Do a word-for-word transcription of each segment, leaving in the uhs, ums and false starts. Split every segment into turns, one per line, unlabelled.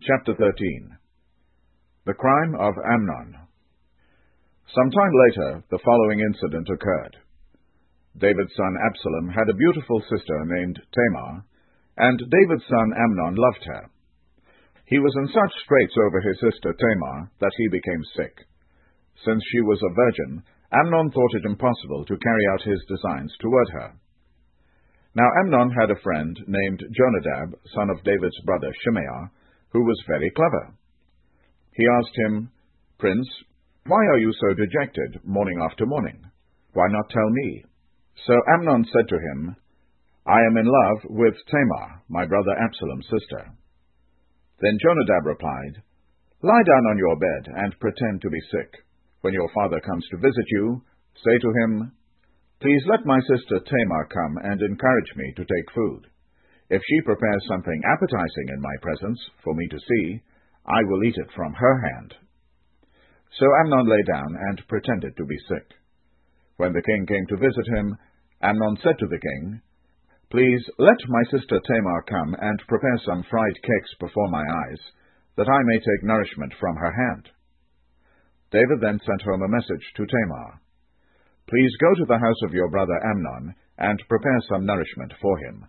Chapter thirteen. The Crime of Amnon. Some time later, the following incident occurred. David's son Absalom had a beautiful sister named Tamar, and David's son Amnon loved her. He was in such straits over his sister Tamar that he became sick. Since she was a virgin, Amnon thought it impossible to carry out his designs toward her. Now Amnon had a friend named Jonadab, son of David's brother Shimeah, who was very clever. He asked him, "Prince, why are you so dejected morning after morning? Why not tell me?" So Amnon said to him, "I am in love with Tamar, my brother Absalom's sister." Then Jonadab replied, "Lie down on your bed and pretend to be sick. When your father comes to visit you, say to him, 'Please let my sister Tamar come and encourage me to take food. If she prepares something appetizing in my presence for me to see, I will eat it from her hand.'" So Amnon lay down and pretended to be sick. When the king came to visit him, Amnon said to the king, "Please let my sister Tamar come and prepare some fried cakes before my eyes, that I may take nourishment from her hand." David then sent home a message to Tamar, "Please go to the house of your brother Amnon and prepare some nourishment for him."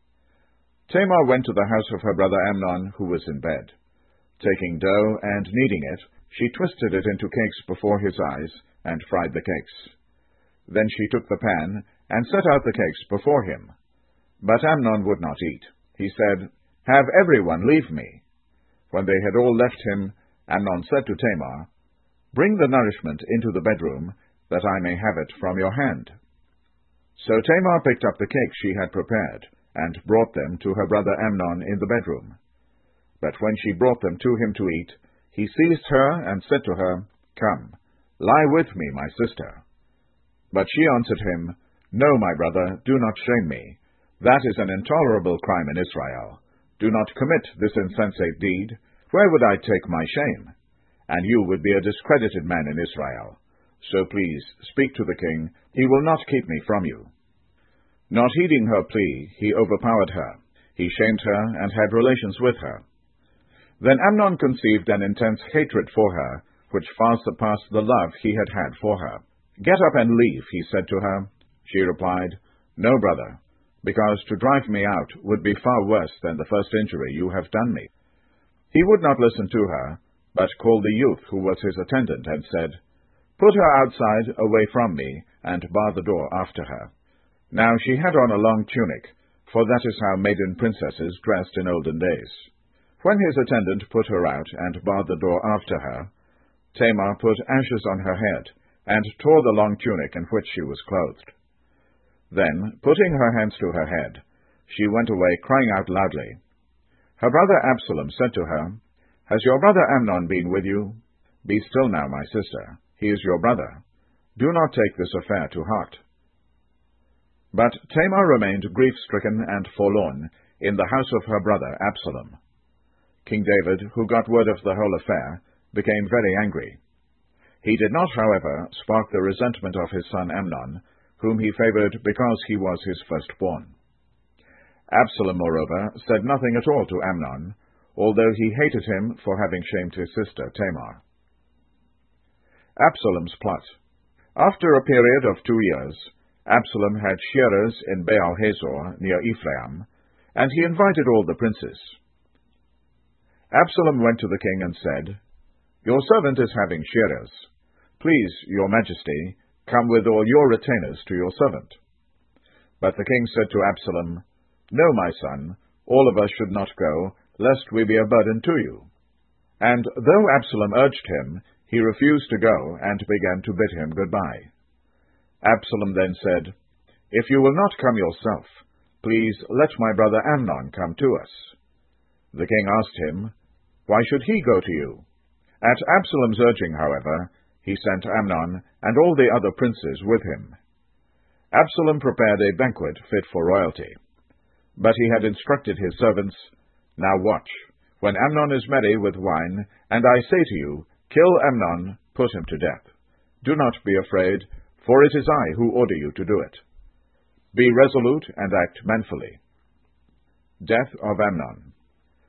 Tamar went to the house of her brother Amnon, who was in bed. Taking dough and kneading it, she twisted it into cakes before his eyes and fried the cakes. Then she took the pan and set out the cakes before him. But Amnon would not eat. He said, "Have everyone leave me." When they had all left him, Amnon said to Tamar, "Bring the nourishment into the bedroom, that I may have it from your hand." So Tamar picked up the cakes she had prepared, and brought them to her brother Amnon in the bedroom. But when she brought them to him to eat, he seized her and said to her, "Come, lie with me, my sister." But she answered him, "No, my brother, do not shame me. That is an intolerable crime in Israel. Do not commit this insensate deed. Where would I take my shame? And you would be a discredited man in Israel. So please, speak to the king. He will not keep me from you." Not heeding her plea, he overpowered her. He shamed her and had relations with her. Then Amnon conceived an intense hatred for her, which far surpassed the love he had had for her. "Get up and leave," he said to her. She replied, "No, brother, because to drive me out would be far worse than the first injury you have done me." He would not listen to her, but called the youth who was his attendant and said, "Put her outside, away from me, and bar the door after her." Now she had on a long tunic, for that is how maiden princesses dressed in olden days. When his attendant put her out and barred the door after her, Tamar put ashes on her head, and tore the long tunic in which she was clothed. Then, putting her hands to her head, she went away crying out loudly. Her brother Absalom said to her, "Has your brother Amnon been with you? Be still now, my sister. He is your brother. Do not take this affair to heart." But Tamar remained grief-stricken and forlorn in the house of her brother Absalom. King David, who got word of the whole affair, became very angry. He did not, however, spark the resentment of his son Amnon, whom he favored because he was his firstborn. Absalom, moreover, said nothing at all to Amnon, although he hated him for having shamed his sister Tamar. Absalom's plot. After a period of two years, Absalom had shearers in Baal-Hazor near Ephraim, and he invited all the princes. Absalom went to the king and said, "Your servant is having shearers. Please, your majesty, come with all your retainers to your servant." But the king said to Absalom, "No, my son, all of us should not go, lest we be a burden to you." And though Absalom urged him, he refused to go and began to bid him goodbye. Absalom then said, "If you will not come yourself, please let my brother Amnon come to us." The king asked him, "Why should he go to you?" At Absalom's urging, however, he sent Amnon and all the other princes with him. Absalom prepared a banquet fit for royalty. But he had instructed his servants, "Now watch, when Amnon is merry with wine, and I say to you, 'Kill Amnon, put him to death.' Do not be afraid, for it is I who order you to do it. Be resolute and act manfully." Death of Amnon.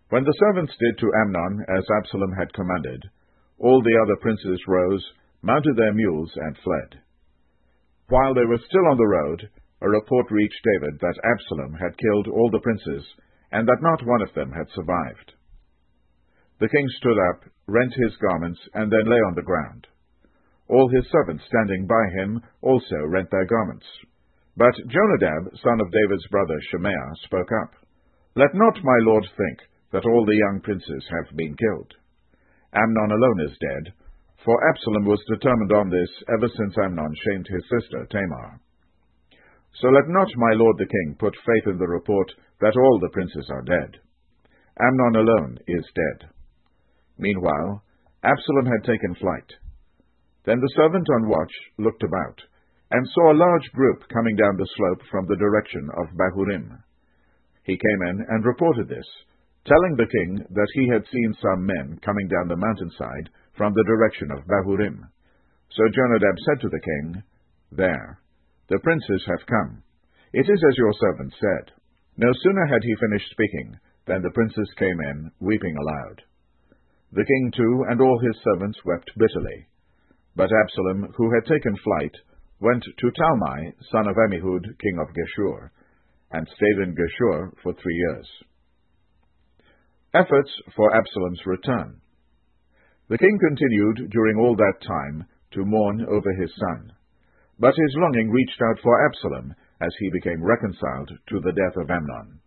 When the servants did to Amnon as Absalom had commanded, all the other princes rose, mounted their mules, and fled. While they were still on the road, a report reached David that Absalom had killed all the princes, and that not one of them had survived. The king stood up, rent his garments, and then lay on the ground. All his servants standing by him also rent their garments. But Jonadab, son of David's brother Shimea, spoke up, "Let not my lord think that all the young princes have been killed. Amnon alone is dead, for Absalom was determined on this ever since Amnon shamed his sister Tamar. So let not my lord the king put faith in the report that all the princes are dead. Amnon alone is dead." Meanwhile, Absalom had taken flight. Then the servant on watch looked about, and saw a large group coming down the slope from the direction of Bahurim. He came in and reported this, telling the king that he had seen some men coming down the mountainside from the direction of Bahurim. So Jonadab said to the king, "There, the princes have come. It is as your servant said." No sooner had he finished speaking than the princes came in, weeping aloud. The king too and all his servants wept bitterly. But Absalom, who had taken flight, went to Talmai, son of Ammihud, king of Geshur, and stayed in Geshur for three years. Efforts for Absalom's return. The king continued during all that time to mourn over his son, but his longing reached out for Absalom as he became reconciled to the death of Amnon.